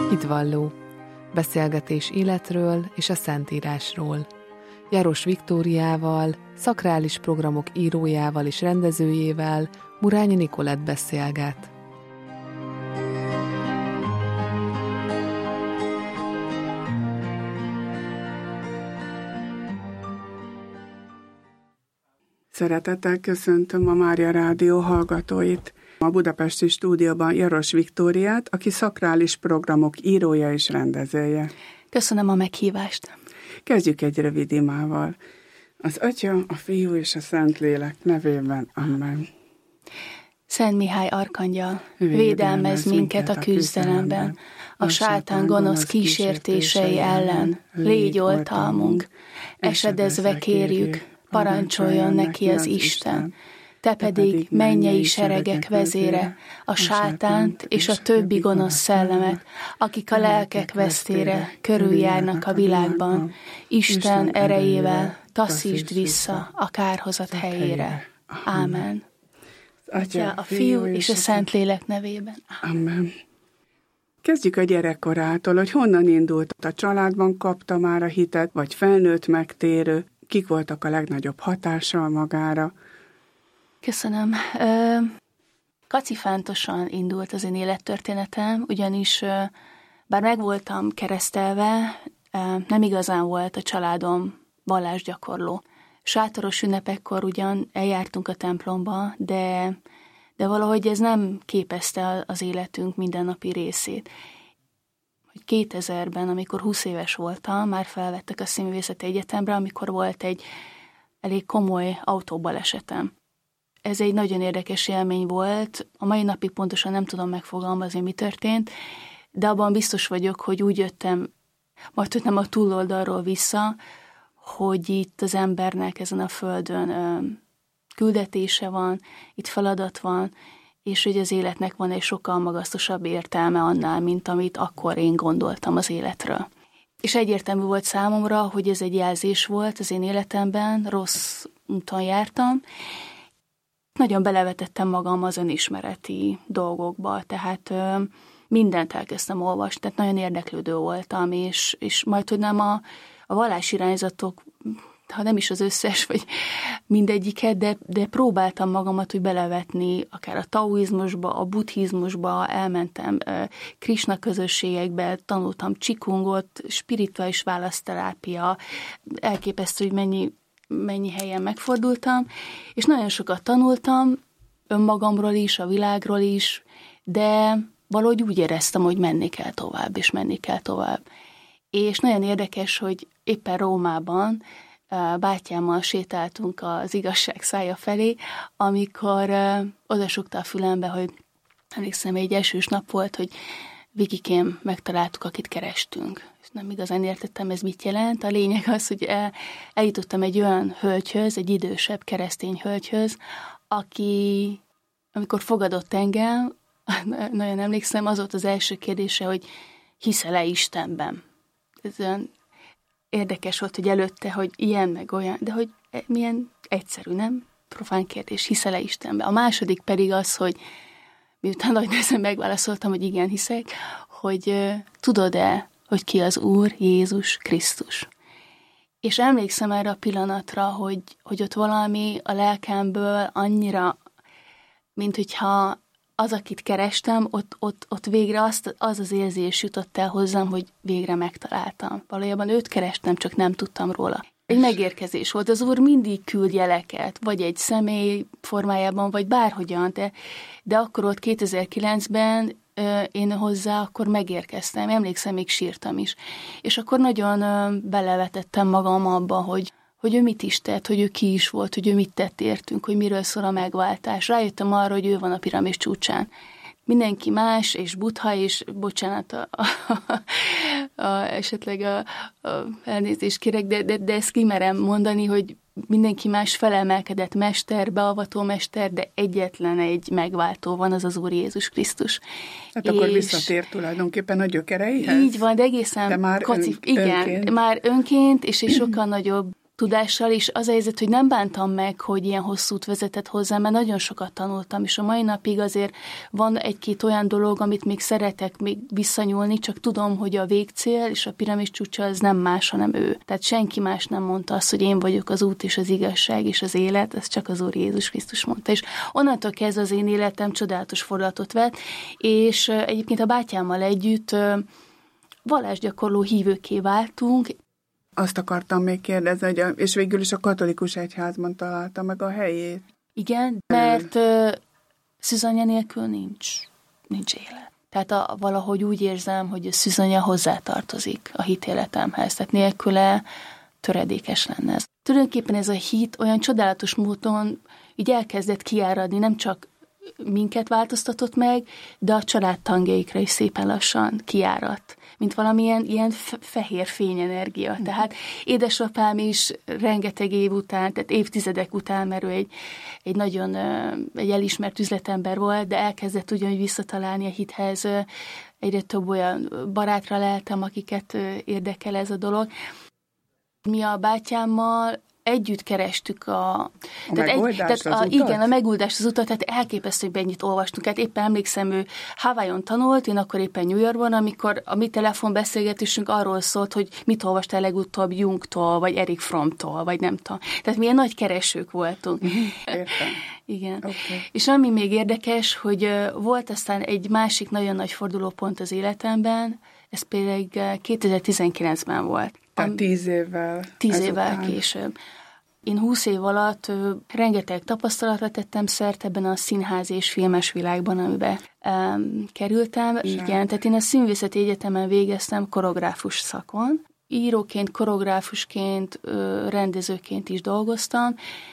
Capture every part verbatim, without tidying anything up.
Hitvalló. Beszélgetés életről és a Szentírásról. Jaros Viktóriával, szakrális programok írójával és rendezőjével Murányi Nikolett beszélget. Szeretettel köszöntöm a Mária Rádió hallgatóit. A budapesti stúdióban Jaros Viktóriát, aki szakrális programok írója és rendezője. Köszönöm a meghívást. Kezdjük egy rövid imával. Az Atya, a Fiú és a Szentlélek nevében. Amen. Szent Mihály arkangyal, védelmez minket a küzdelemben, a sátán gonosz kísértései ellen, légy oltalmunk. Esedezve kérjük, parancsoljon neki az Isten, te pedig mennyei seregek vezére, a sátánt és a többi gonosz szellemet, akik a lelkek vesztére körüljárnak a világban, Isten erejével taszítsd vissza a kárhozat helyére. Ámen. Atya, a Fiú és a Szentlélek nevében. Amen. Kezdjük a gyerekkorától, hogy honnan indult a családban, kapta már a hitet, vagy felnőtt megtérő, kik voltak a legnagyobb hatással magára. Köszönöm. Kacifántosan indult az én élettörténetem, ugyanis bár meg voltam keresztelve, nem igazán volt a családom vallásgyakorló. Sátoros ünnepekkor ugyan eljártunk a templomba, de, de valahogy ez nem képezte az életünk mindennapi részét. kétezerben, amikor húsz éves voltam, már felvettek a Színművészeti Egyetemre, amikor volt egy elég komoly autóbalesetem. Ez egy nagyon érdekes élmény volt. A mai napig pontosan nem tudom megfogalmazni, mi történt, de abban biztos vagyok, hogy úgy jöttem, majd tudnám a túloldalról vissza, hogy itt az embernek ezen a földön ö, küldetése van, itt feladat van, és hogy az életnek van egy sokkal magasztosabb értelme annál, mint amit akkor én gondoltam az életről. És egyértelmű volt számomra, hogy ez egy jelzés volt az én életemben, rossz úton jártam. Nagyon belevetettem magam az önismereti dolgokba, tehát ö, mindent elkezdtem olvasni, tehát nagyon érdeklődő voltam, és, és majd tudnám a, a vallásirányzatok, ha nem is az összes, vagy mindegyiket, de, de próbáltam magamat úgy belevetni, akár a taoizmusba, a buddhizmusba, elmentem uh, Krisna közösségekbe, tanultam csikungot, spirituális választerápia, elképesztő, hogy mennyi, mennyi helyen megfordultam, és nagyon sokat tanultam, önmagamról is, a világról is, de valahogy úgy éreztem, hogy menni kell tovább, és menni kell tovább. És nagyon érdekes, hogy éppen Rómában bátyámmal sétáltunk az igazság szája felé, amikor uh, odasugta a fülembe, hogy emlékszem, egy esős nap volt, hogy Vikikém, megtaláltuk, akit kerestünk. És nem igazán értettem, ez mit jelent. A lényeg az, hogy el, eljutottam egy olyan hölgyhöz, egy idősebb keresztény hölgyhöz, aki, amikor fogadott engem, nagyon emlékszem, az volt az első kérdése, hogy hiszel-e Istenben? Ez olyan érdekes volt, hogy előtte, hogy ilyen meg olyan, de hogy milyen egyszerű, nem? Profán kérdés, hiszel-e Istenben? A második pedig az, hogy miután nagy nehezen megválaszoltam, hogy igen, hiszek, hogy uh, tudod-e, hogy ki az Úr Jézus Krisztus? És emlékszem erre a pillanatra, hogy, hogy ott valami a lelkemből annyira, mint hogyha az, akit kerestem, ott, ott, ott végre azt, az az érzés jutott el hozzám, hogy végre megtaláltam. Valójában őt kerestem, csak nem tudtam róla. Egy megérkezés volt. Az Úr mindig küld jeleket, vagy egy személy formájában, vagy bárhogyan, de, de akkor ott kétezer-kilencben ö, én hozzá akkor megérkeztem. Emlékszem, még sírtam is. És akkor nagyon ö, belevetettem magam abba, hogy hogy ő mit is tett, hogy ő ki is volt, hogy ő mit tett értünk, hogy miről szól a megváltás. Rájöttem arra, hogy ő van a piramis csúcsán. Mindenki más, és Buddha, és bocsánat, a, a, a, a, esetleg a, a elnézést kérek, de, de, de ezt kimerem mondani, hogy mindenki más felemelkedett mester, beavató mester, de egyetlen egy megváltó van, az az Úr Jézus Krisztus. Hát akkor visszatér tulajdonképpen a gyökereihez? Így van, de egészen de már kocif, ön, igen, önként. már önként, és egy sokkal nagyobb tudással, és az a helyzet, hogy nem bántam meg, hogy ilyen hosszút vezetett hozzám, mert nagyon sokat tanultam, és a mai napig azért van egy-két olyan dolog, amit még szeretek még visszanyúlni, csak tudom, hogy a végcél és a piramis csúcsa az nem más, hanem ő. Tehát senki más nem mondta azt, hogy én vagyok az út és az igazság és az élet, ez csak az Úr Jézus Krisztus mondta. És onnantól kezdve az én életem csodálatos fordulatot vett, és egyébként a bátyámmal együtt vallásgyakorló hívőkké váltunk. Azt akartam még kérdezni, hogy a, és végül is a katolikus egyházban találta meg a helyét. Igen, mert uh, szűzanya nélkül nincs, nincs élet. Tehát a, valahogy úgy érzem, hogy a szűzanya hozzátartozik a hitéletemhez, tehát nélküle töredékes lenne ez. Tulajdonképpen ez a hit olyan csodálatos módon így elkezdett kiáradni, nem csak minket változtatott meg, de a családtagjaikra is szépen lassan kiáradt, mint valamilyen ilyen fehér fényenergia. Tehát édesapám is rengeteg év után, tehát évtizedek után, mert ő egy, egy nagyon egy elismert üzletember volt, de elkezdett ugyanúgy visszatalálni a hithez. Egyre több olyan barátra leltem, akiket érdekel ez a dolog. Mi a bátyámmal együtt kerestük a... A tehát megoldást, egy, tehát az a, utat? Igen, a megoldást, az utat, tehát elképesztő, hogy mennyit olvastunk. Hát éppen emlékszem, ő Hawaiion tanult, én akkor éppen New Yorkban, amikor a mi telefonbeszélgetésünk arról szólt, hogy mit olvastál legutóbb Jungtól, vagy Erik Frommtól, vagy nem tudom. Tehát milyen nagy keresők voltunk. Értem. Igen. Okay. És ami még érdekes, hogy volt aztán egy másik nagyon nagy fordulópont az életemben, ez például kétezer-tizenkilencben volt. Tehát tíz évvel Tíz évvel ezután. később. Én húsz év alatt ö, rengeteg tapasztalatra tettem szert ebben a színház és filmes világban, amiben um, kerültem. Igen, tehát én a Színművészeti Egyetemen végeztem koreográfus szakon. Íróként, koreográfusként, ö, rendezőként is dolgoztam.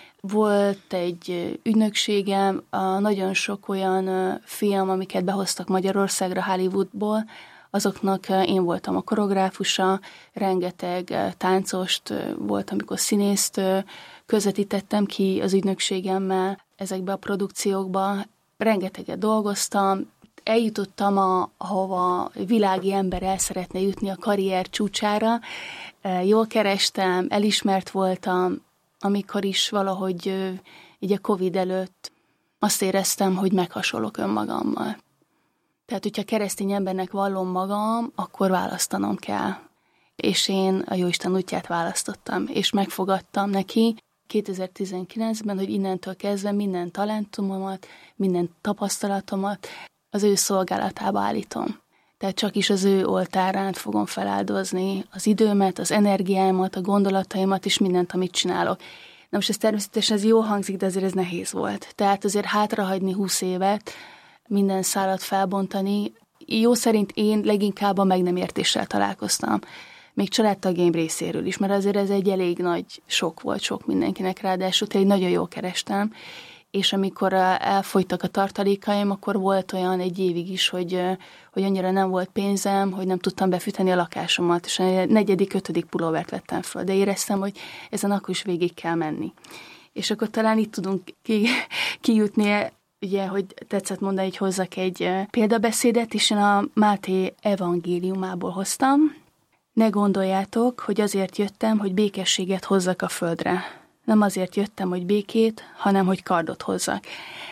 Volt egy ügynökségem, a nagyon sok olyan ö, film, amiket behoztak Magyarországra Hollywoodból, azoknak én voltam a koreográfusa, rengeteg táncost volt, amikor színészt közvetítettem ki az ügynökségemmel ezekbe a produkciókba. Rengeteget dolgoztam, eljutottam, a, ahova világi ember el szeretne jutni a karrier csúcsára. Jól kerestem, elismert voltam, amikor is valahogy így a Covid előtt azt éreztem, hogy meghasonlok önmagammal. Tehát, hogyha keresztény embernek vallom magam, akkor választanom kell. És én a Jóisten útját választottam, és megfogadtam neki kétezer-tizenkilencben, hogy innentől kezdve minden talentumomat, minden tapasztalatomat az ő szolgálatába állítom. Tehát csak is az ő oltárán fogom feláldozni az időmet, az energiámat, a gondolataimat, és mindent, amit csinálok. Na most ez természetesen ez jó hangzik, de azért ez nehéz volt. Tehát azért hátrahagyni húsz évet, minden szálat felbontani. Jó szerint én leginkább a meg nem értéssel találkoztam. Még családtagjaim részéről is, mert azért ez egy elég nagy sok volt sok mindenkinek, ráadásul tényleg nagyon jól kerestem, és amikor elfogytak a tartalékaim, akkor volt olyan egy évig is, hogy, hogy annyira nem volt pénzem, hogy nem tudtam befűteni a lakásomat, és a negyedik, ötödik pulóvert vettem föl, de éreztem, hogy ezen akkor is végig kell menni. És akkor talán itt tudunk ki, kijutni, ugye, hogy tetszett mondani, hogy hozzak egy példabeszédet, és én a Máté evangéliumából hoztam. Ne gondoljátok, hogy azért jöttem, hogy békességet hozzak a földre. Nem azért jöttem, hogy békét, hanem hogy kardot hozzak.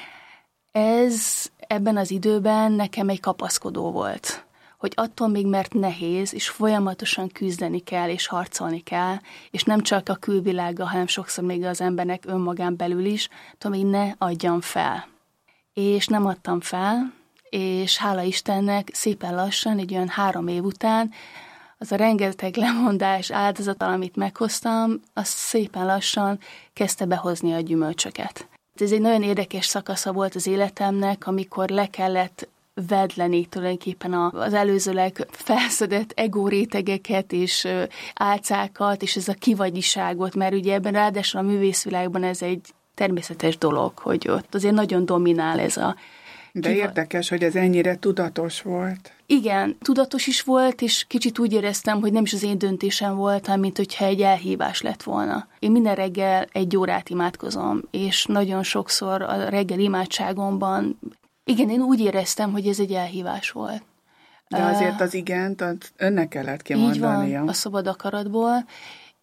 Ez ebben az időben nekem egy kapaszkodó volt, hogy attól még, mert nehéz, és folyamatosan küzdeni kell, és harcolni kell, és nem csak a külvilággal, hanem sokszor még az embernek önmagán belül is, attól még ne adjam fel. És nem adtam fel, és hála Istennek szépen lassan, egy olyan három év után, az a rengeteg lemondás áldozat, amit meghoztam, az szépen lassan kezdte behozni a gyümölcsöket. Ez egy nagyon érdekes szakasza volt az életemnek, amikor le kellett vedleni tulajdonképpen az előzőleg felszedett egórétegeket és álcákat, és ez a kivagyiságot, mert ugye ebben ráadásul a művészvilágban ez egy természetes dolog, hogy ott azért nagyon dominál ez a... De kiva... érdekes, hogy ez ennyire tudatos volt. Igen, tudatos is volt, és kicsit úgy éreztem, hogy nem is az én döntésem volt, hanem mint hogyha egy elhívás lett volna. Én minden reggel egy órát imádkozom, és nagyon sokszor a reggel imádságomban, igen, én úgy éreztem, hogy ez egy elhívás volt. De azért az igent, az önnek kellett kimondania. Így van, a szabad akaratból,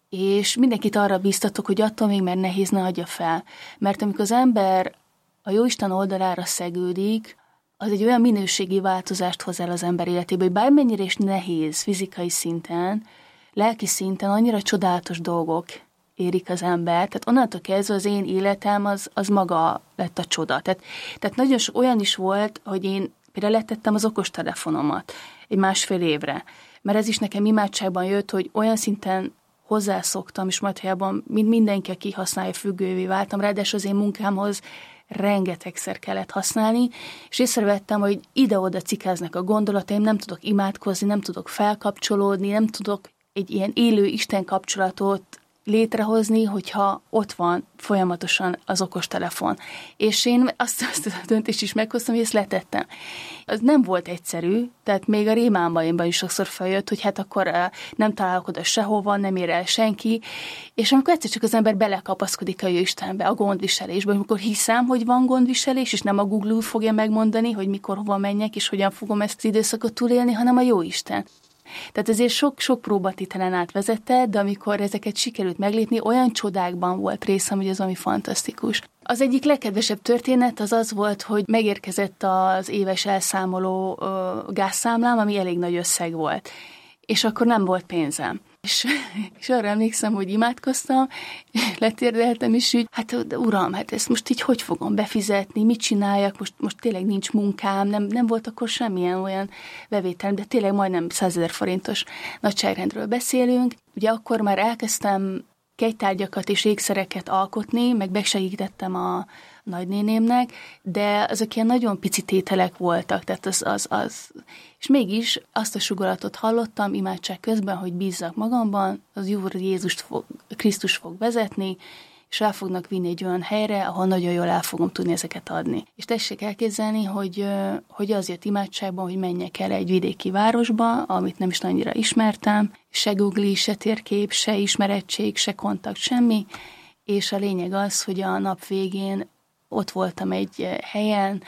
és mindenkit arra bíztatok, hogy attól még, mert nehéz, ne adja fel. Mert amikor az ember a Jóisten oldalára szegődik, az egy olyan minőségi változást hoz el az ember életébe, hogy bármennyire is nehéz fizikai szinten, lelki szinten annyira csodálatos dolgok érik az ember. Tehát onnantól kezdve az én életem az, az maga lett a csoda. Tehát, tehát nagyon olyan is volt, hogy én például letettem az okostelefonomat egy másfél évre. Mert ez is nekem imádságban jött, hogy olyan szinten hozzászoktam, és majd helyában mint mindenki, aki használja, függővé váltam, ráadásul az én munkámhoz rengetegszer kellett használni, és észrevettem, hogy ide-oda cikáznak a gondolataim, nem tudok imádkozni, nem tudok felkapcsolódni, nem tudok egy ilyen élő Isten kapcsolatot létrehozni, hogyha ott van folyamatosan az okostelefon. És én azt, azt a döntést is meghoztam, hogy ezt letettem. Az nem volt egyszerű, tehát még a rémálmaimban is sokszor feljött, hogy hát akkor nem találok oda sehova, nem ér el senki, és amikor egyszer csak az ember belekapaszkodik a Jóistenbe, a gondviselésbe, amikor hiszem, hogy van gondviselés, és nem a Google fogja megmondani, hogy mikor hova menjek, és hogyan fogom ezt az időszakot túlélni, hanem a Jóisten. Tehát ezért sok-sok próbatételen át vezette, de amikor ezeket sikerült meglépni, olyan csodákban volt részem, hogy az ami fantasztikus. Az egyik legkedvesebb történet az az volt, hogy megérkezett az éves elszámoló uh, gázszámlám, ami elég nagy összeg volt. És akkor nem volt pénzem. És, és arra emlékszem, hogy imádkoztam, letérdeltem, és úgy, hát uram, hát ezt most így hogy fogom befizetni, mit csináljak, most, most tényleg nincs munkám, nem, nem volt akkor semmilyen olyan bevételem, de tényleg majdnem százezer forintos nagyságrendről beszélünk. Ugye akkor már elkezdtem kegytárgyakat és ékszereket alkotni, meg besegítettem a nagynénémnek, de azok ilyen nagyon pici tételek voltak, tehát az, az, az, és mégis azt a sugaratot hallottam imádság közben, hogy bízzak magamban, az Úr Jézust fog, Krisztus fog vezetni, és el fognak vinni egy olyan helyre, ahol nagyon jól el fogom tudni ezeket adni. És tessék elképzelni, hogy, hogy az jött imádságban, hogy menjek el egy vidéki városba, amit nem is annyira ismertem, se Google, se térkép, se ismerettség, se kontakt, semmi, és a lényeg az, hogy a nap végén ott voltam egy helyen,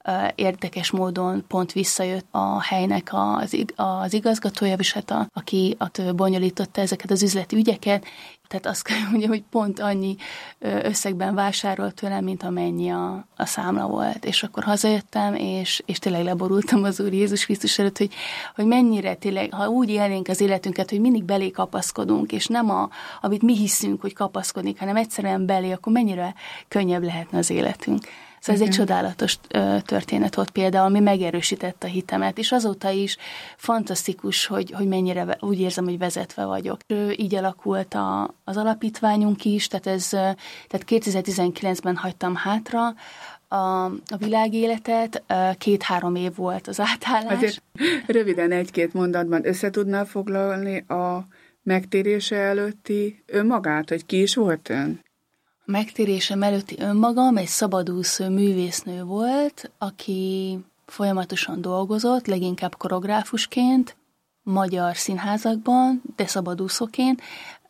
érdekes módon pont visszajött a helynek az, az igazgatója, és hát a, aki a, bonyolította ezeket az üzleti ügyeket, tehát azt kell mondjam, hogy pont annyi összegben vásárolt tőlem, mint amennyi a, a számla volt. És akkor hazajöttem, és, és tényleg leborultam az Úr Jézus Krisztus előtt, hogy, hogy mennyire tényleg, ha úgy élnénk az életünket, hogy mindig belé kapaszkodunk, és nem a, amit mi hiszünk, hogy kapaszkodik, hanem egyszerűen belé, akkor mennyire könnyebb lehetne az életünk. Szóval ez egy csodálatos ö, történet volt például, ami megerősítette a hitemet, és azóta is fantasztikus, hogy, hogy mennyire úgy érzem, hogy vezetve vagyok. Ö, így alakult a, az alapítványunk is, tehát, ez, tehát kétezer-tizenkilencben hagytam hátra a, a világéletet, két-három év volt az átállás. Azért röviden egy-két mondatban össze tudnál foglalni a megtérése előtti önmagát, hogy ki is volt ön? Megtérésem előtti önmagam egy szabadúszó művésznő volt, aki folyamatosan dolgozott, leginkább koreográfusként, magyar színházakban, de szabadúszóként.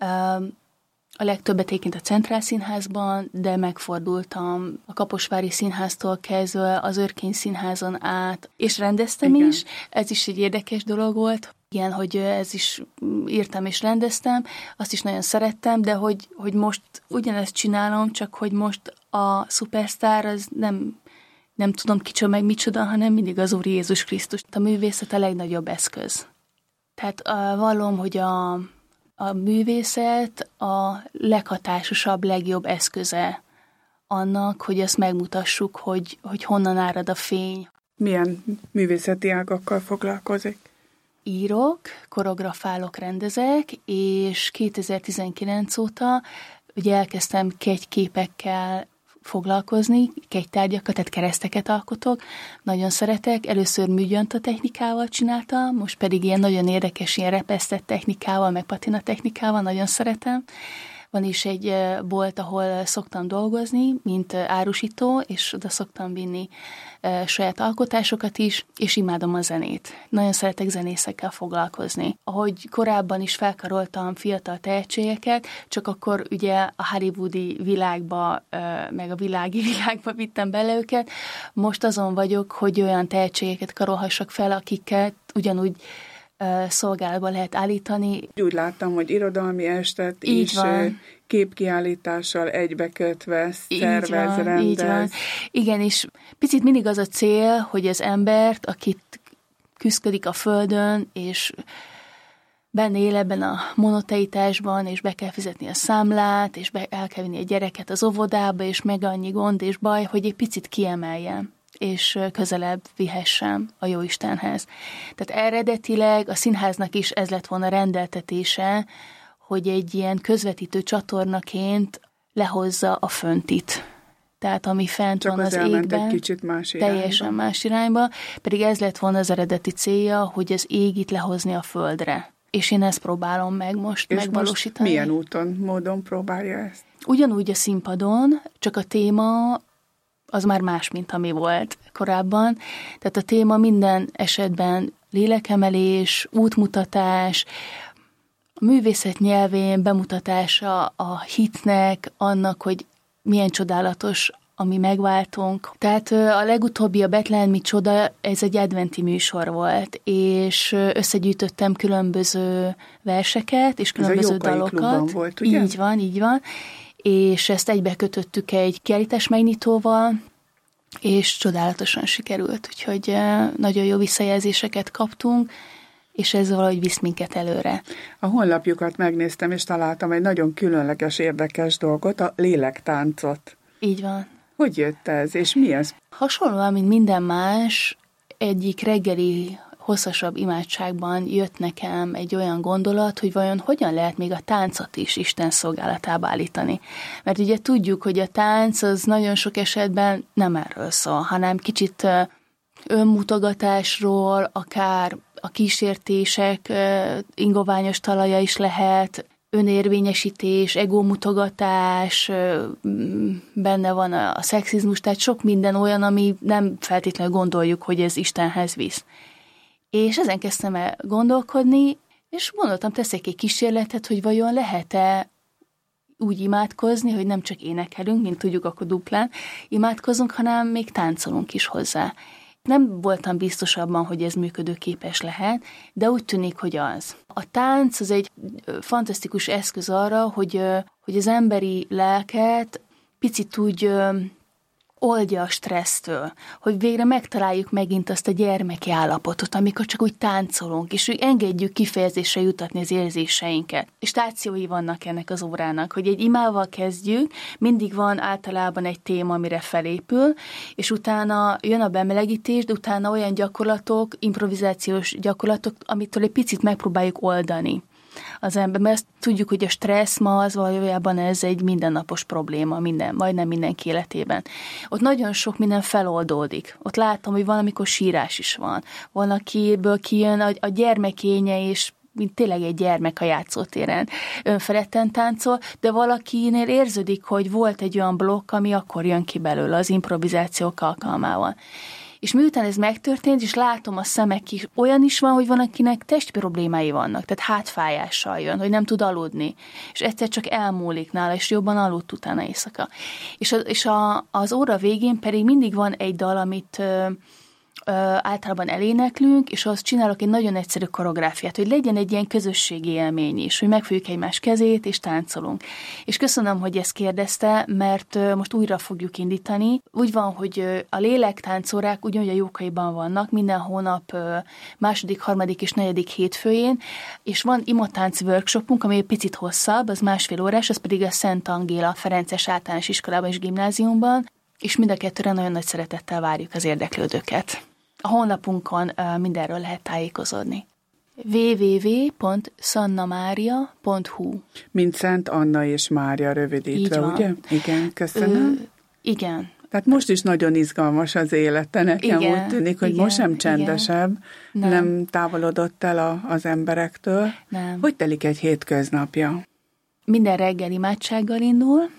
A legtöbbet egyébként a Centrál Színházban, de megfordultam a Kaposvári Színháztól kezdve az Örkény Színházon át, és rendeztem Igen. is. Ez is egy érdekes dolog volt. Igen, hogy ez is írtam és rendeztem, azt is nagyon szerettem, de hogy, hogy most ugyanezt csinálom, csak hogy most a szupersztár az nem, nem tudom kicsoda meg micsoda, hanem mindig az Úr Jézus Krisztus. A művészet a legnagyobb eszköz. Tehát vallom, hogy a, a művészet a leghatásosabb, legjobb eszköze annak, hogy ezt megmutassuk, hogy, hogy honnan árad a fény. Milyen művészeti ágakkal foglalkozik? Írok, koreografálok, rendezek, és kétezer-tizenkilenc óta ugye elkezdtem kegyképekkel foglalkozni, kegytárgyakat, tehát kereszteket alkotok, nagyon szeretek, először műgyanta technikával csináltam, most pedig ilyen nagyon érdekes, ilyen repesztett technikával, meg patina technikával, nagyon szeretem. Van is egy bolt, ahol szoktam dolgozni, mint árusító, és oda szoktam vinni saját alkotásokat is, és imádom a zenét. Nagyon szeretek zenészekkel foglalkozni. Ahogy korábban is felkaroltam fiatal tehetségeket, csak akkor ugye a hollywoodi világba, meg a világi világba vittem bele őket. Most azon vagyok, hogy olyan tehetségeket karolhassak fel, akiket ugyanúgy szolgálatba lehet állítani. Úgy láttam, hogy irodalmi estet így is van. Képkiállítással egybekötve szervez, így van, rendez. Így van. Igen, és picit mindig az a cél, hogy az embert, akit küszködik a földön, és benne él ebben a monoteitásban, és be kell fizetni a számlát, és be, el kell vinni a gyereket az óvodába, és meg annyi gond és baj, hogy egy picit kiemeljem, és közelebb vihessem a Jóistenhez. Tehát eredetileg a színháznak is ez lett volna rendeltetése, hogy egy ilyen közvetítő csatornaként lehozza a föntit. Tehát ami fent Csak van az, az égben, egy kicsit más irányba. Teljesen más irányba, pedig ez lett volna az eredeti célja, hogy az égit lehozni a földre. És én ezt próbálom meg most és megvalósítani. És milyen úton, módon próbálja ezt? Ugyanúgy a színpadon, csak a téma az már más, mint ami volt korábban. Tehát a téma minden esetben lélekemelés, útmutatás, a művészet nyelvén bemutatása a hitnek, annak, hogy milyen csodálatos, ami megváltunk. Tehát a legutóbbi a Betlehemi csoda, ez egy adventi műsor volt, és összegyűjtöttem különböző verseket, és különböző ez a dalokat. Volt, ugye? Így van, így van. És ezt egybe kötöttük egy kiállítás megnyitóval, és csodálatosan sikerült, úgyhogy nagyon jó visszajelzéseket kaptunk, és ez valahogy visz minket előre. A honlapjukat megnéztem, és találtam egy nagyon különleges, érdekes dolgot, a lélektáncot. Így van. Hogy jött ez, és mi ez? Hasonlóan, mint minden más, egyik reggeli hosszasabb imádságban jött nekem egy olyan gondolat, hogy vajon hogyan lehet még a táncot is Isten szolgálatába állítani. Mert ugye tudjuk, hogy a tánc az nagyon sok esetben nem erről szól, hanem kicsit önmutogatásról, akár a kísértések ingoványos talaja is lehet, önérvényesítés, egómutogatás, benne van a szexizmus, tehát sok minden olyan, ami nem feltétlenül gondoljuk, hogy ez Istenhez visz. És ezen kezdtem el gondolkodni, és gondoltam, teszek egy kísérletet, hogy vajon lehet-e úgy imádkozni, hogy nem csak énekelünk, mint tudjuk, akkor duplán imádkozunk, hanem még táncolunk is hozzá. Nem voltam biztos abban, hogy ez működőképes lehet, de úgy tűnik, hogy az. A tánc az egy fantasztikus eszköz arra, hogy, hogy az emberi lelket picit úgy oldja a stressztől, hogy végre megtaláljuk megint azt a gyermeki állapotot, amikor csak úgy táncolunk, és úgy engedjük kifejezésre jutatni az érzéseinket. És stációi vannak ennek az órának, hogy egy imával kezdjük, mindig van általában egy téma, amire felépül, és utána jön a bemelegítés, de utána olyan gyakorlatok, improvizációs gyakorlatok, amitől egy picit megpróbáljuk oldani az ember, mert azt tudjuk, hogy a stressz ma az valójában ez egy mindennapos probléma, minden, majdnem mindenki életében. Ott nagyon sok minden feloldódik. Ott látom, hogy van, amikor sírás is van. Van, akiből kijön a, a gyermekénye, és mint tényleg egy gyermek a játszótéren önfeledten táncol, de valakinél érződik, hogy volt egy olyan blokk, ami akkor jön ki belőle az improvizációk alkalmával. És miután ez megtörtént, és látom a szemek is, olyan is van, hogy van, akinek testi problémái vannak, tehát hátfájással jön, hogy nem tud aludni, és egyszer csak elmúlik nála, és jobban aludt utána éjszaka. És, a, és a, az óra végén pedig mindig van egy dal, amit ö, ö, általában eléneklünk, és azt csinálok egy nagyon egyszerű koreográfiát, hogy legyen egy ilyen közösségi élmény is, hogy megfogjuk egymás kezét, és táncolunk. És köszönöm, hogy ezt kérdezte, mert ö, most újra fogjuk indítani. Úgy van, hogy ö, a lélektáncórák ugyanúgy a Jókaiban vannak, minden hónap ö, második, harmadik és negyedik hétfőjén, és van imatánc workshopunk, ami egy picit hosszabb, az másfél órás, az pedig a Szent Angéla Ferences Általános Iskolában és Gimnáziumban, és mind a kettőre nagyon nagy szeretettel várjuk az érdeklődőket. A honlapunkon uh, mindenről lehet tájékozódni. double-u double-u double-u pont sanna mária pont hu Mint Szent Anna és Mária rövidítve, ugye? Igen, köszönöm. Ö, igen. Tehát most is nagyon izgalmas az élete, nekem igen, úgy tűnik, hogy igen, most sem csendesebb, nem, nem távolodott el a, az emberektől. Nem. Hogy telik egy hétköznapja? Minden reggel imádsággal indul,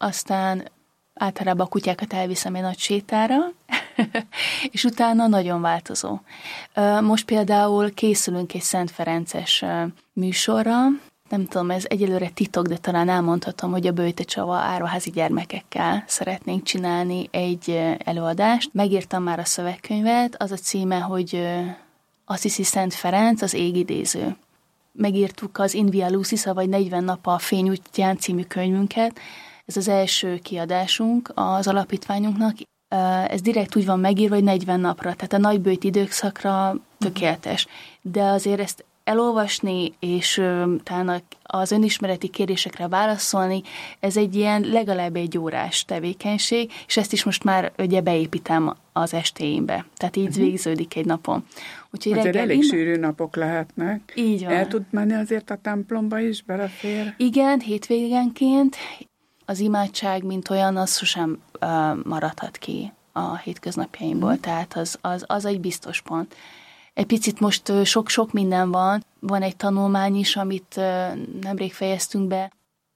aztán általában a kutyákat elviszem egy nagy sétára, és utána nagyon változó. Most például készülünk egy Szent Ferences műsorra, nem tudom, ez egyelőre titok, de talán elmondhatom, hogy a Böjte Csaba áruházi gyermekekkel szeretnénk csinálni egy előadást. Megírtam már a szövegkönyvet, az a címe, hogy Assisi Szent Ferenc, az égidéző. Megírtuk az In Via Lucis, vagy negyven nap a fény útján című könyvünket. Ez az első kiadásunk az alapítványunknak. Ez direkt úgy van megírva, hogy negyven napra, tehát a nagybőjt időszakra tökéletes. De azért ezt elolvasni, és ö, talán az önismereti kérdésekre válaszolni, ez egy ilyen legalább egy órás tevékenység, és ezt is most már ugye beépítem az estéimbe. Tehát így uh-huh. végződik egy napon. Úgyhogy azért elég innen... sűrű napok lehetnek. Így van. El tud menni azért a templomba is, belefér? Igen, hétvégenként. Az imádság, mint olyan, az sosem uh, maradhat ki a hétköznapjaimból, uh-huh. tehát az, az, az egy biztos pont. Egy picit most sok-sok minden van. Van egy tanulmány is, amit nemrég fejeztünk be.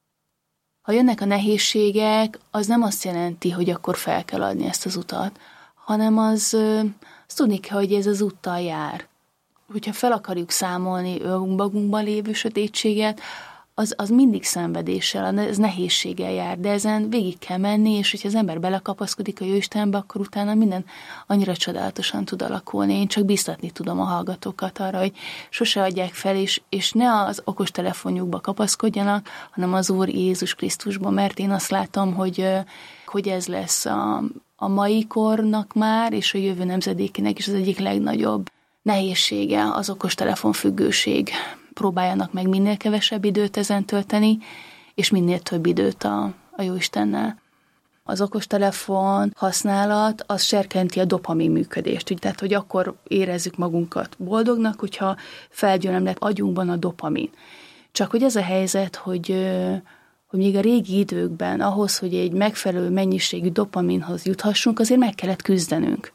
Ha jönnek a nehézségek, az nem azt jelenti, hogy akkor fel kell adni ezt az utat, hanem az, az tudni kell, hogy ez az úttal jár. Hogyha fel akarjuk számolni önmagunkban lévő sötétséget, az, az mindig szenvedéssel, ez nehézséggel jár, de ezen végig kell menni, és hogyha az ember belekapaszkodik a Jóistenbe, akkor utána minden annyira csodálatosan tud alakulni. Én csak biztatni tudom a hallgatókat arra, hogy sose adják fel, és, és ne az okostelefonjukba kapaszkodjanak, hanem az Úr Jézus Krisztusban, mert én azt látom, hogy, hogy ez lesz a, a mai kornak már, és a jövő nemzedékének is az egyik legnagyobb nehézsége, az okostelefon függőség. Próbáljanak meg minél kevesebb időt ezen tölteni, és minél több időt a, a Jóistennel. Az okostelefon használat, az serkenti a dopamin működést. Tehát, hogy akkor érezzük magunkat boldognak, hogyha felgyülemlett agyunkban a dopamin. Csak hogy ez a helyzet, hogy, hogy még a régi időkben ahhoz, hogy egy megfelelő mennyiségű dopaminhoz juthassunk, azért meg kellett küzdenünk.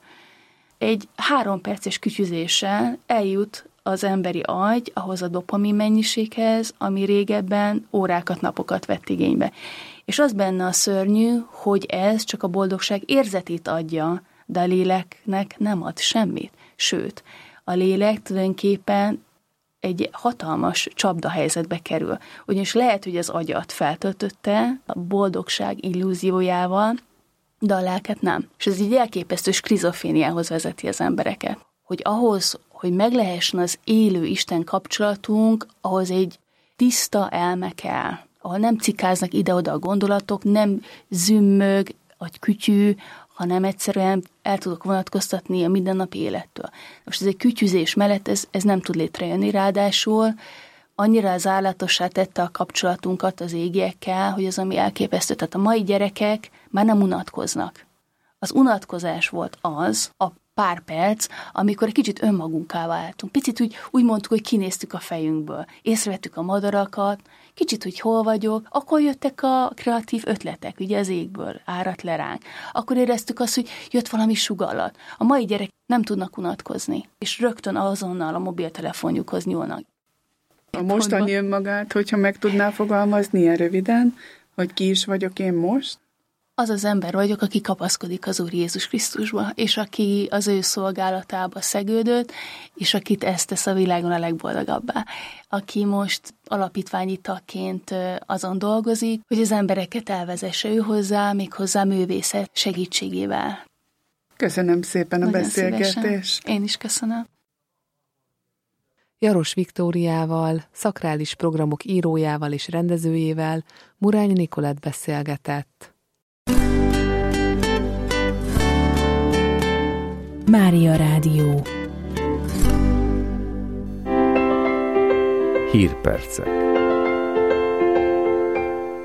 Egy három perces kütyüzéssel eljut az emberi agy ahhoz a dopamin mennyiséghez, ami régebben órákat, napokat vett igénybe. És az benne a szörnyű, hogy ez csak a boldogság érzetét adja, de a léleknek nem ad semmit. Sőt, a lélek tulajdonképpen egy hatalmas csapdahelyzetbe kerül. Ugyanis lehet, hogy az agyat feltöltötte a boldogság illúziójával, de a lelket nem. És ez így elképesztő skizofréniához vezeti az embereket. Hogy ahhoz, hogy meg lehessen az élő Isten kapcsolatunk, ahhoz egy tiszta elme kell, ahol nem cikáznak ide-oda a gondolatok, nem zümmög, vagy kütyű, hanem egyszerűen el tudok vonatkoztatni a mindennapi élettől. Most ez egy kütyüzés mellett ez, ez nem tud létrejönni, ráadásul annyira az állatossá tette a kapcsolatunkat az égiekkel, hogy az, ami elképesztő. Tehát a mai gyerekek már nem unatkoznak. Az unatkozás volt az, a pár perc, amikor egy kicsit önmagunká váltunk. Picit úgy, úgy mondtuk, hogy kinéztük a fejünkből. Észrevettük a madarakat, kicsit, hogy hol vagyok, akkor jöttek a kreatív ötletek, ugye az égből áradt le ránk. Akkor éreztük azt, hogy jött valami sugallat. A mai gyerek nem tudnak unatkozni, és rögtön azonnal a mobiltelefonjukhoz nyúlnak. A mostani önmagát, hogyha meg tudná fogalmazni ilyen röviden, hogy ki is vagyok én most? Az az ember vagyok, aki kapaszkodik az Úr Jézus Krisztusba, és aki az ő szolgálatába szegődött, és akit ezt tesz a világon a legboldogabbá. Aki most alapítványi tagként azon dolgozik, hogy az embereket elvezesse ő hozzá, még hozzá művészet segítségével. Köszönöm szépen a Nagyon beszélgetést. Szívesen. Én is köszönöm. Jaros Viktóriával, szakrális programok írójával és rendezőjével Murányi Nikolett beszélgetett. Mária Rádió. Hírpercek.